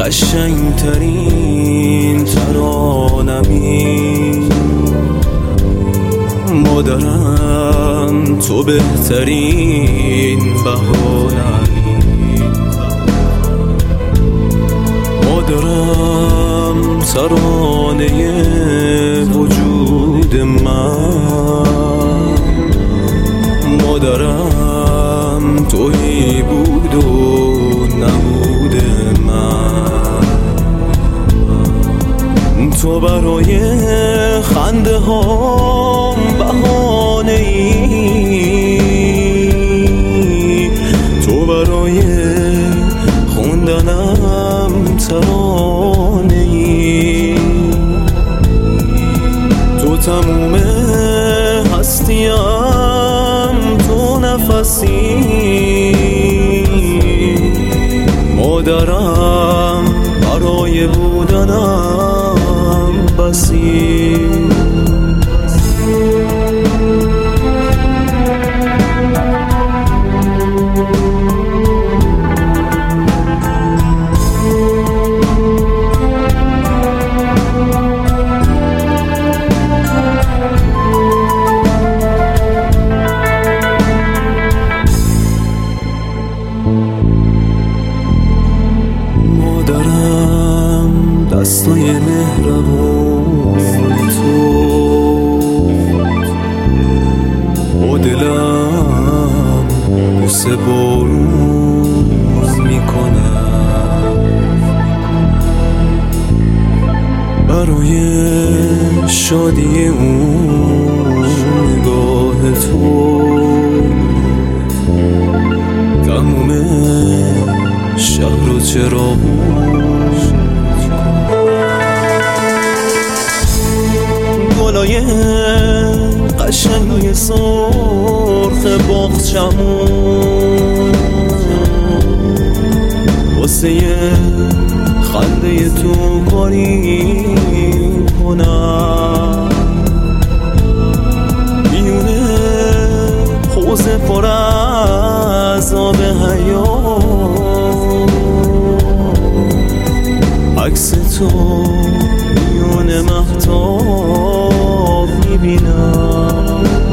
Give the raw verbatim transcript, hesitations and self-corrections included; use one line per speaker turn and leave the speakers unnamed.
قشنگترین ترانمی، مادرم تو بهترین بهانمی، مادرم ترانه وجود من، مادرم تویی بود و نبود من، تو برای خنده هام بهانه ای، تو برای خوندنم ترانه ای، تو تموم هستیم، تو نفسی، مادرم برای بودنم بسی. مادرم دستای مهربون تو با دلم بوسه بارون میکنم، برای شادی اون نگاه تو تموم شهر و چراغون، گلای قشنگ سرخ باغچمون واسه خنده تو کاری کنم، میونه حوض پر از آب حیات عکس تو میونه مهتاب میبینم،